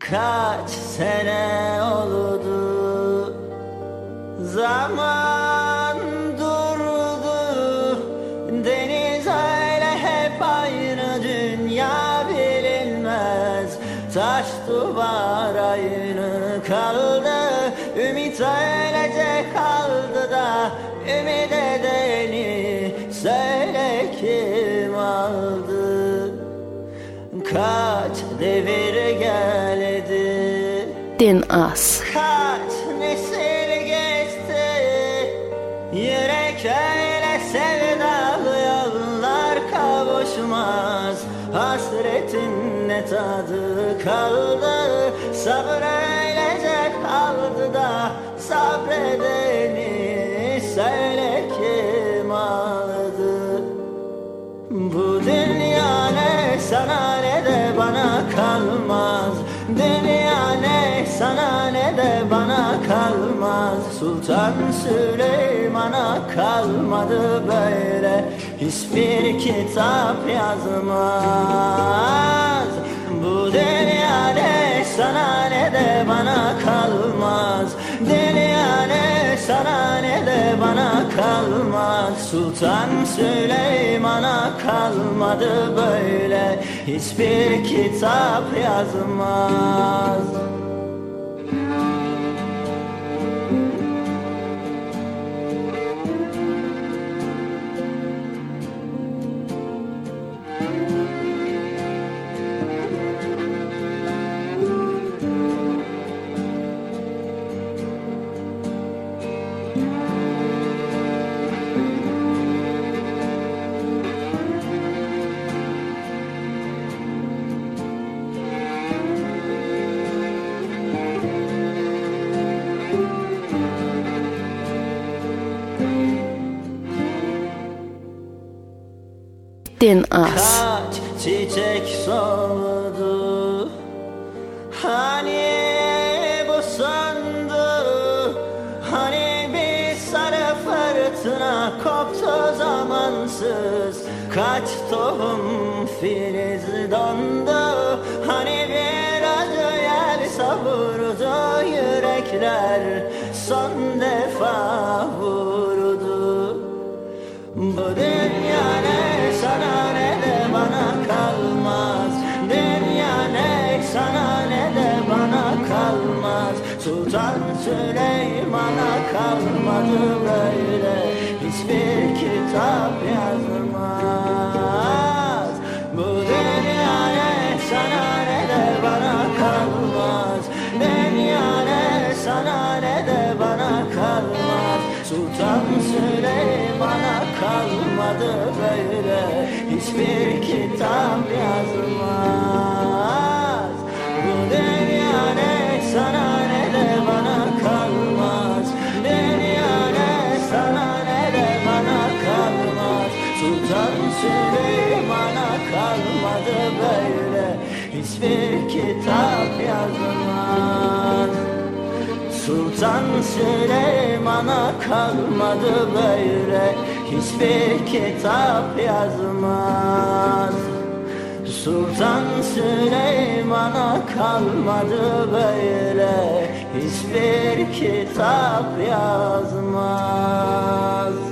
Kaç sene oldu, zaman durdu. Deniz öyle hep aynı, dünya bilinmez. Taş duvar aynı kaldı, ümit öylece kaldı da ümit edeni söyle kim aldı? Kaç devir geldi, Din Az. kaç nesil geçti. Yürek öyle sevdalı, yollar kavuşmaz. Hasretin ne tadı kaldı, sabır öylece kaldı da sabredeni söyle kim aldı? Bu dünya ne sana ne de bana kalmaz. Dünya ne sana ne de bana kalmaz. Sultan Süleyman'a kalmadı böyle, hiçbir kitap yazmaz. Bu dünya ne sana ne de bana kalmaz. Dünya ne sana ne de bana kalmaz. Sultan Süleyman'a kalmadı böyle, hiçbir kitap yazmaz. Din Az. Kaç çiçek soldu, hani bu sandı. Hani bir sarı fırtına koptu zamansız. Kaç tohum filiz dondu, hani bir acı yer savurdu. Yürekler son defa vurdu. Bu dünya ne sana ne de bana kalmaz. Dünya ne sana ne de bana kalmaz. Sultan Süleyman'a kalmadı böyle, hiçbir kitap yazmaz. Bu dünya ne sana ne de bana kalmaz. Dünya ne sana ne de bana kalmaz. Sultan Süleyman'a kalmadı böyle, hiçbir kitap yazmaz. Bu dünya ne sana ne de bana kalmaz. Dünya ne sana ne de bana kalmaz. Sultan Süleyman'a kalmadı böyle, hiçbir kitap yazmaz. Sultan Süleyman'a kalmadı böyle, hiçbir kitap yazmaz. Sultan Süleyman'a kalmadı böyle, hiçbir kitap yazmaz.